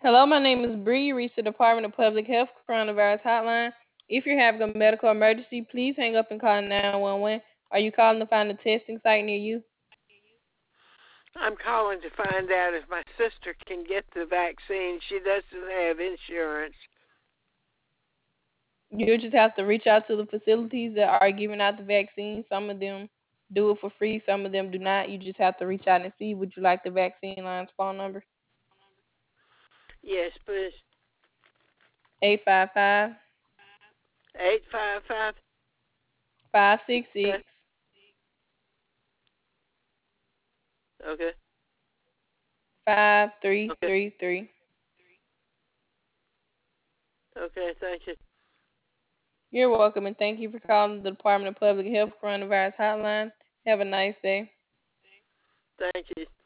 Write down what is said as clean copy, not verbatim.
Hello, my name is Bree. You reached the Department of Public Health Coronavirus Hotline. If you're having a medical emergency, please hang up and call 911. Are you calling to find a testing site near you? I'm calling to find out if my sister can get the vaccine. She doesn't have insurance. You'll just have to reach out to the facilities that are giving out the vaccine. Some of them do it for free, some of them do not. You just have to reach out and see. Would you like the vaccine line's phone number? Yes, please. 855 855. 566 Okay. Okay. Okay. 5333. Okay. Thank you. You're welcome and thank you for calling the Department of Public Health Coronavirus Hotline. Have a nice day. Thank you.